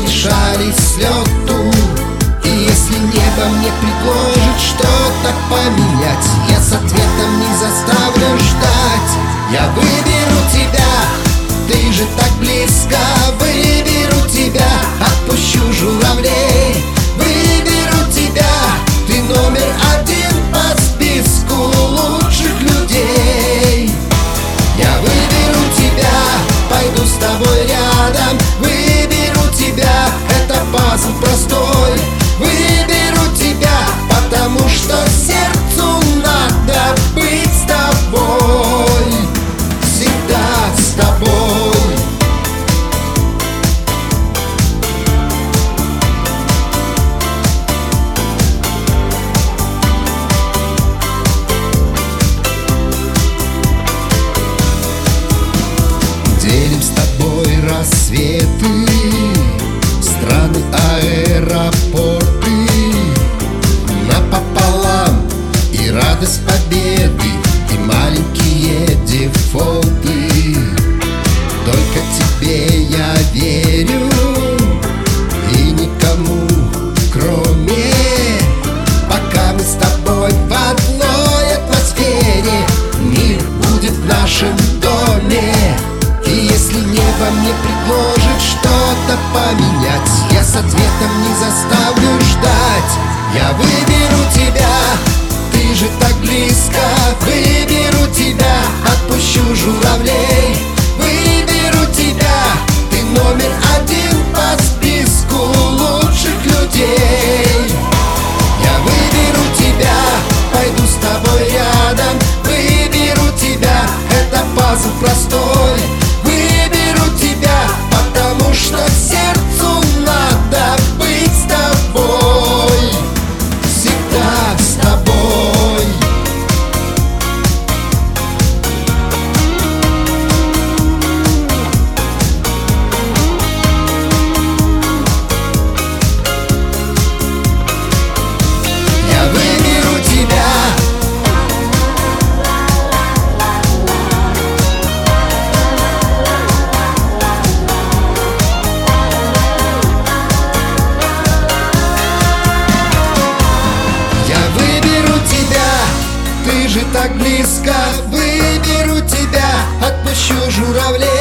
смешались с лету. И если небо мне предложит что-то поменять, я с ответом не заставлю ждать. Я выберу тебя, ты же так близко. Выберу тебя, отпущу журавлей. Выберу тебя, ты номер один по списку лучших людей. Я выберу тебя, пойду с тобой рядом. Выберу тебя, это пазл простой. Выберу тебя, потому что сердцу надо быть с тобой, всегда с тобой. Делим с тобой рассветы, страны, аэропорты напополам, и радость победы, и маленькие дефолты. Только тебе я верю, и никому кроме. Пока мы с тобой в одной атмосфере, мир будет в нашем доме. И если небо мне предложит что-то поменять, я с ответом не заставлю ждать. Я выберу тебя, ты же так близко. Выберу тебя, отпущу журавлей. Выберу тебя, ты номер один по списку лучших людей. Я выберу тебя, пойду с тобой рядом. Выберу тебя, это пазл простой. Выберу тебя, потому что сердцу надо быть с тобой, всегда с тобой. Я выберу тебя. Ты же так близко, выберу тебя, отпущу журавлей.